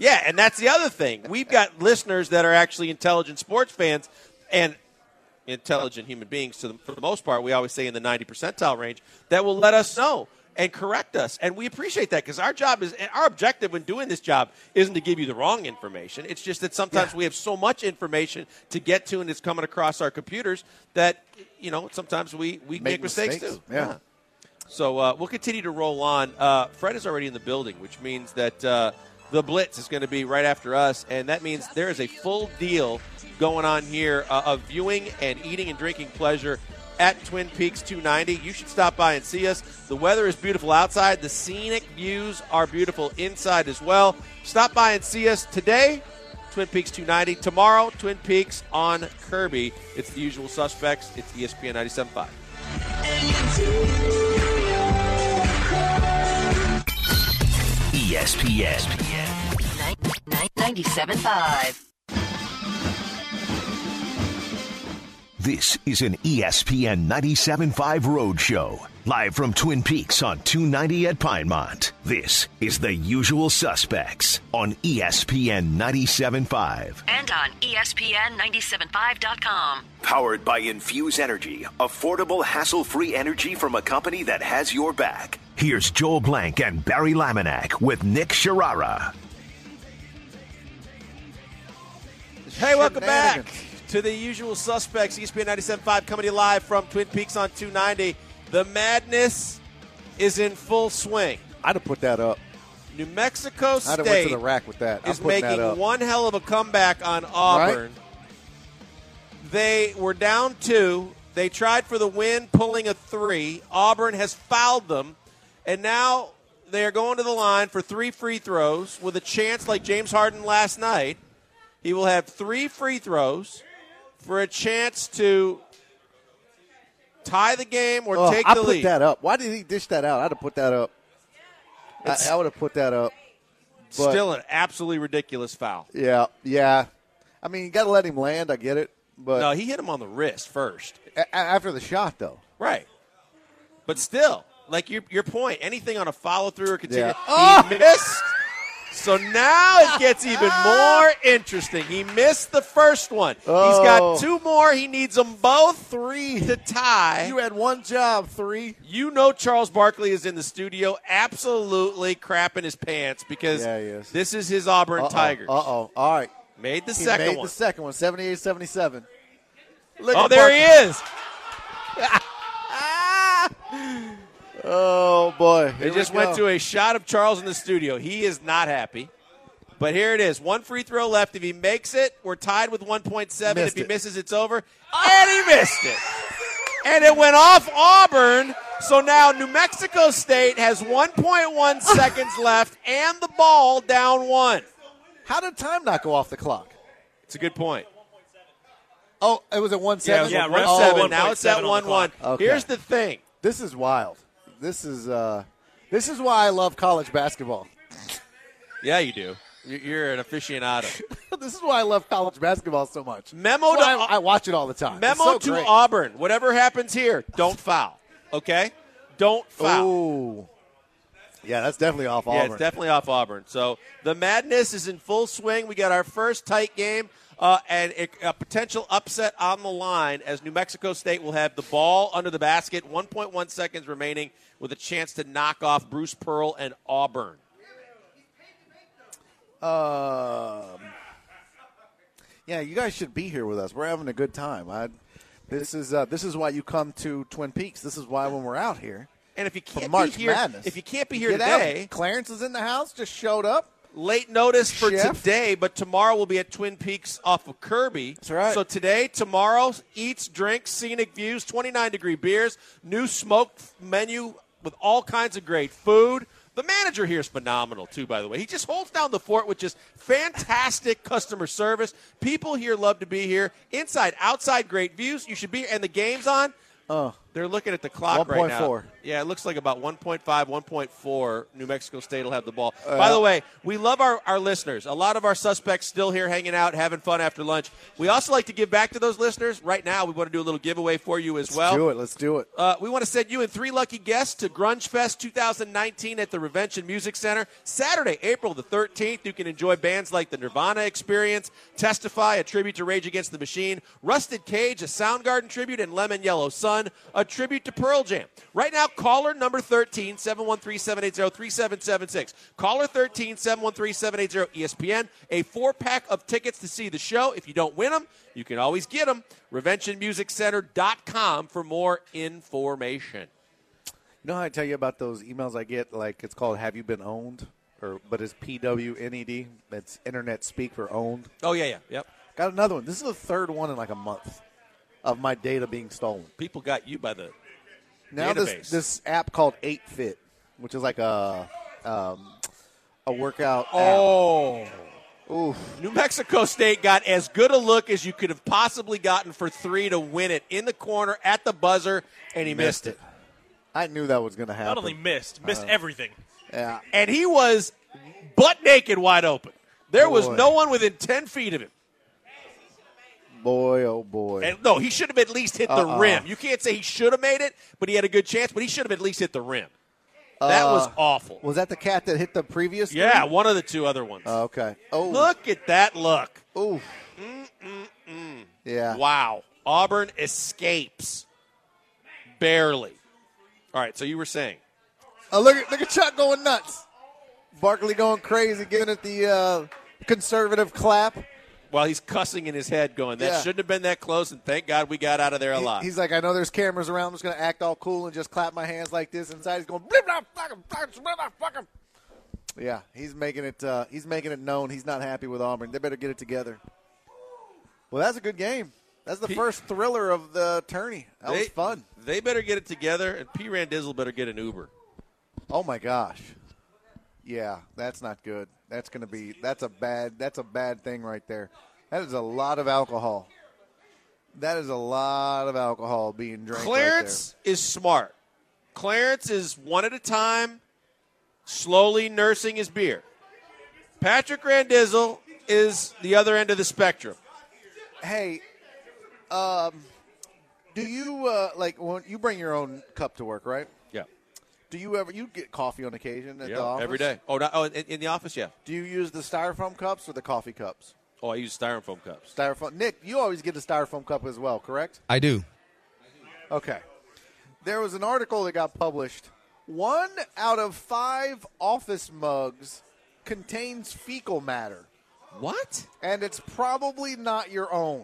S4: Yeah, and that's the other thing. We've got listeners that are actually intelligent sports fans and intelligent human beings, to the, for the most part, we always say in the ninety percentile range, that will let us know and correct us. And we appreciate that because our job is, and our objective when doing this job isn't to give you the wrong information. It's just that sometimes
S5: Yeah.
S4: we have so much information to get to and it's coming across our computers that, you know, sometimes we, we make,
S5: Make
S4: mistakes,
S5: mistakes,
S4: too.
S5: yeah.
S4: So uh, we'll continue to roll on. Uh, Fred is already in the building, which means that uh, the Blitz is going to be right after us, and that means there is a full deal going on here uh, of viewing and eating and drinking pleasure at Twin Peaks two ninety. You should stop by and see us. The weather is beautiful outside. The scenic views are beautiful inside as well. Stop by and see us today, Twin Peaks two ninety. Tomorrow, Twin Peaks on Kirby. It's the usual suspects. It's E S P N ninety-seven point five.
S2: E S P N.
S3: ninety-seven point five.
S2: This is an E S P N ninety-seven point five Road Show. Live from Twin Peaks on two ninety at Pinemont. This is The Usual Suspects on E S P N ninety-seven point five.
S3: And on E S P N ninety-seven point five dot com.
S7: Powered by Infuse Energy, affordable, hassle-free energy from a company that has your back.
S2: Here's Joel Blank and Barry Laminack with Nick Sharara.
S4: Hey, welcome back to The Usual Suspects, E S P N ninety-seven point five, coming to you live from Twin Peaks on two ninety. The madness is in full swing.
S5: I'd have put that up.
S4: New Mexico
S5: I'd have went to
S4: State
S5: the rack with that. I'm
S4: is
S5: putting that
S4: making
S5: up.
S4: one hell of a comeback on Auburn. They were down two. They tried for the win, pulling a three. Auburn has fouled them, and now they are going to the line for three free throws with a chance like James Harden last night. He will have three free throws for a chance to tie the game or
S5: Oh,
S4: take
S5: I
S4: the
S5: put
S4: lead.
S5: that up. Why did he dish that out? I'd have put that up. I,
S4: It's
S5: I would have put that up. But,
S4: Still an absolutely ridiculous foul.
S5: Yeah, yeah. I mean, you got to let him land. I get it. But
S4: No, he hit him on the wrist first.
S5: a- after the shot, though.
S4: Right. But still, like your your point, anything on a follow through or continue.
S5: Yeah.
S4: He
S5: Oh!
S4: missed. So now it gets even more interesting. He missed the first one. He's
S5: Oh.
S4: got two more. He needs them both three to tie.
S5: You had one job, three.
S4: You know Charles Barkley is in the studio absolutely crapping his pants because
S5: Yeah, he is.
S4: this is his Auburn
S5: Uh-oh,
S4: Tigers.
S5: Uh-oh. All right.
S4: Made the
S5: He
S4: second
S5: made
S4: one.
S5: the second one, seventy-eight seventy-seven. Look
S4: Oh,
S5: at
S4: there
S5: Barkley.
S4: he is.
S5: Oh, boy.
S4: They just went to a shot of Charles in the studio. He is not happy. But here it is. One free throw left. If he makes it, we're tied with one point seven.
S5: Missed
S4: If he
S5: it.
S4: misses, it's over. And he missed it. And it went off Auburn. So now New Mexico State has one point one seconds left and the ball down one.
S5: How did time not go off the clock?
S4: It's a good point.
S5: Oh, it was at one seven.
S8: yeah,
S4: one
S8: ref said
S4: seven.
S8: one
S4: Now
S8: point
S4: it's at
S8: seven on
S4: one
S8: the
S4: one.
S8: clock.
S5: Okay.
S4: Here's the thing.
S5: This is wild. This is uh, this is why I love college basketball.
S4: Yeah, you do. You- You're an aficionado.
S5: This is why I love college basketball so much.
S4: Memo to
S5: Well, I, I watch it all the time. It's
S4: Memo
S5: so
S4: to
S5: great.
S4: Auburn. Whatever happens here, don't foul. Okay? Don't foul.
S5: Ooh. Yeah, that's definitely off
S4: Yeah,
S5: Auburn.
S4: it's definitely off Auburn. So the madness is in full swing. We got our first tight game uh, and a, a potential upset on the line as New Mexico State will have the ball under the basket, one point one seconds remaining with a chance to knock off Bruce Pearl and Auburn.
S5: Um, yeah, you guys should be here with us. We're having a good time. I, this is uh, this is why you come to Twin Peaks. This is why when we're out here.
S4: And if you
S5: for
S4: can't
S5: March
S4: be here,
S5: Madness,
S4: if you can't be here
S5: get out.
S4: today,
S5: Clarence is in the house. Just showed up.
S4: late notice for
S5: Chef.
S4: today, but tomorrow we'll be at Twin Peaks off of Kirby.
S5: That's right.
S4: So today, tomorrow, eats, drinks, scenic views, twenty-nine degree beers, new smoked menu with all kinds of great food. The manager here is phenomenal, too, by the way. He just holds down the fort with just fantastic customer service. People here love to be here. Inside, outside, great views. You should be, and the game's on.
S5: Oh.
S4: They're looking at the clock right now.
S5: one point four.
S4: Yeah, it looks like about one point five, one point four. New Mexico State will have the ball.
S5: Uh,
S4: By the way, we love our, our listeners. A lot of our suspects still here hanging out, having fun after lunch. We also like to give back to those listeners. Right now, we want to do a little giveaway for you as well.
S5: Let's do it. Let's do it.
S4: Uh, we want to send you and three lucky guests to Grunge Fest twenty nineteen at the Revention Music Center. Saturday, April the thirteenth. You can enjoy bands like the Nirvana Experience, Testify, a tribute to Rage Against the Machine, Rusted Cage, a Soundgarden tribute, and Lemon Yellow Sun, a tribute to Pearl Jam. Right now, caller number thirteen, seven one three, seven eight zero, three seven seven six. Caller thirteen, seven one three, seven eight zero, E S P N. A four-pack of tickets to see the show. If you don't win them, you can always get them. Revention Music Center dot com for more information.
S5: You know how I tell you about those emails I get? Like, it's called Have You Been Owned? Or, but it's P W N E D. It's internet speak for owned.
S4: Oh, yeah, yeah. Yep.
S5: Got another one. This is the third one in like a month of my data being stolen.
S4: People got you by the
S5: Now
S4: database.
S5: this this app called eight fit, which is like a um, a workout
S4: Oh.
S5: app. Oof.
S4: New Mexico State got as good a look as you could have possibly gotten for three to win it in the corner at the buzzer, and he missed,
S5: Missed
S4: it.
S5: I knew that was going to happen.
S8: Not only missed, missed
S5: Uh,
S8: everything.
S5: Yeah.
S4: And he was butt naked wide open. There was
S5: Boy.
S4: no one within ten feet of him.
S5: Boy, oh boy.
S4: And no, he should have at least hit the
S5: Uh-uh.
S4: rim. You can't say he should have made it, but he had a good chance, but he should have at least hit the rim. That
S5: Uh,
S4: was awful.
S5: Was that the cat that hit the previous
S4: Yeah,
S5: three?
S4: one of the two other ones.
S5: Oh, okay. Oh.
S4: Look at that look.
S5: Oof.
S4: Mm-mm-mm.
S5: Yeah.
S4: Wow. Auburn escapes. Barely. All right, so you were saying.
S5: Oh, look at look at Chuck going nuts. Barkley going crazy, giving it the uh, conservative clap.
S4: While he's cussing in his head going, that
S5: Yeah.
S4: shouldn't have been that close, and thank God we got out of there
S5: He-
S4: alive.
S5: he's like, I know there's cameras around. I'm just going to act all cool and just clap my hands like this. Inside, he's going, "Blip, blop, fuck him, fuck him, blip, fuck him." Yeah, he's making it. Uh, he's making it known he's not happy with Auburn. They better get it together. Well, that's a good game. That's the
S4: P-
S5: first thriller of the tourney. That
S4: they,
S5: was fun.
S4: They better get it together, and P. Randizzle better get an Uber.
S5: Oh my gosh. Yeah, that's not good. That's going to be. That's a bad. That's a bad thing right there. That is a lot of alcohol. That is a lot of alcohol being drank.
S4: Clarence is smart. Clarence is one at a time, slowly nursing his beer. Patrick Randizzle is the other end of the spectrum.
S5: Hey, um, do you uh, like when you bring your own cup to work, right?
S4: Yeah.
S5: Do you ever you get coffee on occasion at
S4: Yeah,
S5: the office
S4: every day. Oh, not, oh in, in the office, yeah.
S5: Do you use the styrofoam cups or the coffee cups?
S4: Oh, I use styrofoam cups.
S5: Styrofoam. Nick, you always get a styrofoam cup as well, correct?
S13: I do.
S5: Okay. There was an article that got published. One out of five office mugs contains fecal matter.
S4: What?
S5: And it's probably not your own.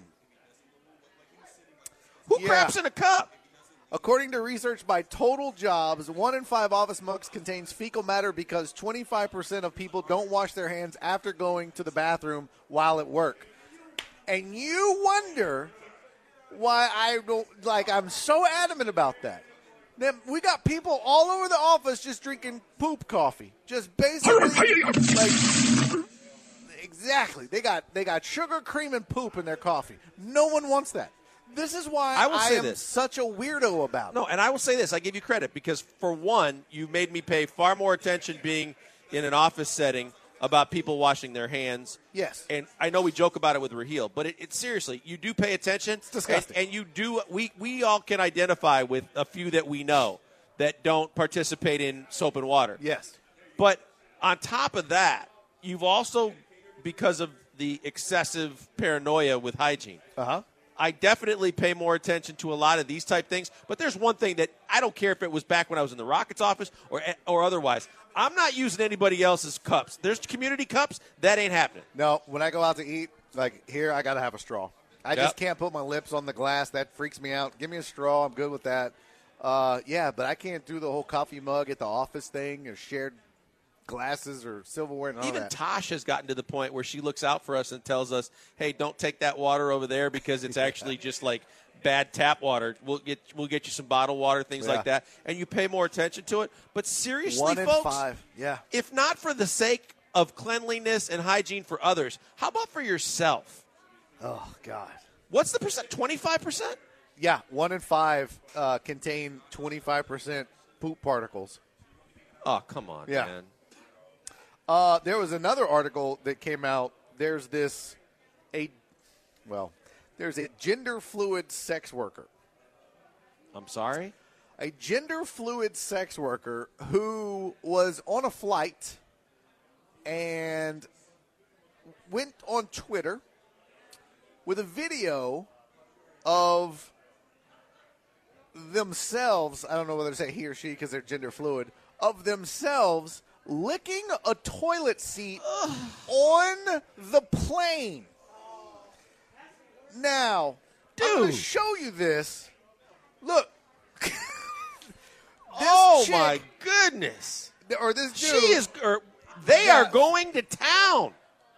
S4: Who
S5: Yeah.
S4: craps in a cup?
S5: According to research by Total Jobs, one in five office mugs contains fecal matter because twenty-five percent of people don't wash their hands after going to the bathroom while at work. And you wonder why I don't, like, I'm so adamant about that. Then we got people all over the office just drinking poop coffee. Just basically, like, exactly. They got, they got sugar, cream, and poop in their coffee. No one wants that. This is why
S4: I will
S5: I
S4: say
S5: am
S4: this.
S5: such a weirdo about it.
S4: No, and I will say this. I give you credit because, for one, you made me pay far more attention being in an office setting about people washing their hands.
S5: Yes.
S4: And I know we joke about it with Raheel, but it, it seriously, you do pay attention. It's
S5: disgusting.
S4: And, and you do, we, we all can identify with a few that we know that don't participate in soap and water.
S5: Yes.
S4: But on top of that, you've also, because of the excessive paranoia with hygiene,
S5: Uh-huh.
S4: I definitely pay more attention to a lot of these type things. But there's one thing that I don't care if it was back when I was in the Rockets office or or otherwise. I'm not using anybody else's cups. There's community cups. That ain't happening.
S5: No, when I go out to eat, like here, I got to have a straw. I
S4: Yep.
S5: just can't put my lips on the glass. That freaks me out. Give me a straw. I'm good with that. Uh, yeah, but I can't do the whole coffee mug at the office thing or shared glasses or silverware and all
S4: Even
S5: that.
S4: Tosh has gotten to the point where she looks out for us and tells us, hey, don't take that water over there because it's actually just like bad tap water. We'll get we'll get you some bottled water, things
S5: Yeah.
S4: like that. And you pay more attention to it. But seriously,
S5: One in
S4: folks,
S5: five. Yeah.
S4: if not for the sake of cleanliness and hygiene for others, how about for yourself?
S5: Oh, God.
S4: What's the percent? twenty-five percent?
S5: Yeah, one in five uh, contain twenty-five percent poop particles.
S4: Oh, come on,
S5: Yeah.
S4: man.
S5: Uh, there was another article that came out. There's this, a, well, there's a gender fluid sex worker.
S4: I'm sorry?
S5: A gender fluid sex worker who was on a flight and went on Twitter with a video of themselves, I don't know whether to say he or she because they're gender fluid, of themselves licking a toilet seat on the plane. Now, I'm going to show you this. Look. This
S4: Oh,
S5: chick-
S4: my goodness.
S5: Or this dude.
S4: She is, or they
S5: Yeah.
S4: are going to town.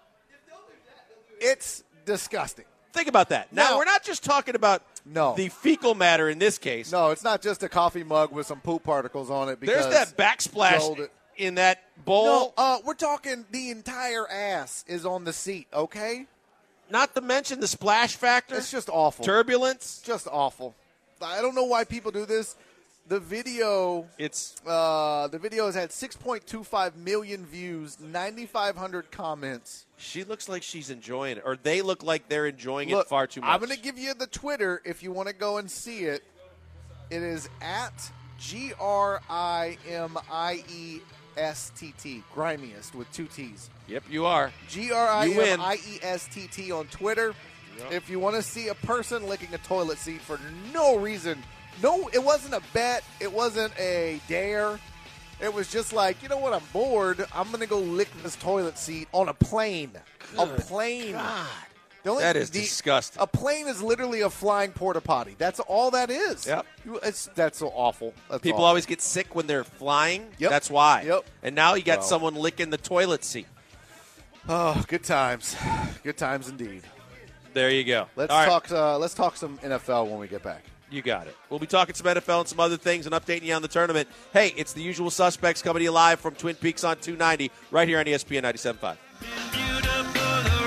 S5: It's disgusting.
S4: Think about that. Now,
S5: Now-
S4: we're not just talking about
S5: No.
S4: the fecal matter in this case.
S5: No, it's not just a coffee mug with some poop particles on it.
S4: There's
S5: Because
S4: that backsplash
S5: rolled it.
S4: in that bowl.
S5: No, uh, we're talking the entire ass is on the seat, okay?
S4: Not to mention the splash factor.
S5: It's just awful.
S4: Turbulence.
S5: Just awful. I don't know why people do this. The video,
S4: It's
S5: uh, the video has had six point two five million views, ninety-five hundred comments.
S4: She looks like she's enjoying it, or they look like they're enjoying
S5: Look,
S4: it far too much.
S5: I'm going to give you the Twitter if you want to go and see it. It is at G R I M I E S T T, grimiest with two T's.
S4: Yep, you are.
S5: G R I
S4: You win.
S5: M I E S T T on Twitter.
S4: Yep.
S5: If you want to see a person licking a toilet seat for no reason, no, it wasn't a bet, it wasn't a dare. It was just like, you know what, I'm bored. I'm going to go lick this toilet seat on a plane. a plane.
S4: God.
S5: The only-
S4: That is
S5: the-
S4: disgusting.
S5: A plane is literally a flying porta potty. That's all that is.
S4: Yep.
S5: You- It's, that's so awful. That's
S4: People
S5: awful.
S4: always get sick when they're flying.
S5: Yep.
S4: That's why.
S5: Yep.
S4: And now you got
S5: Well.
S4: someone licking the toilet seat.
S5: Oh, good times. Good times indeed.
S4: There you go.
S5: Let's
S4: All right.
S5: talk. Uh, let's talk some N F L when we get back.
S4: You got it. We'll be talking some N F L and some other things and updating you on the tournament. Hey, it's the usual suspects coming to you live from Twin Peaks on two ninety right here on E S P N ninety-seven point five.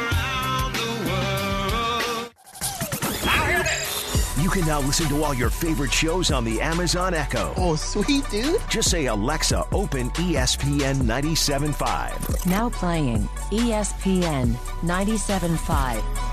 S2: You can now listen to all your favorite shows on the Amazon Echo.
S14: Oh, sweet, dude.
S2: Just say, Alexa, open E S P N ninety-seven point five.
S15: Now playing E S P N ninety-seven point five.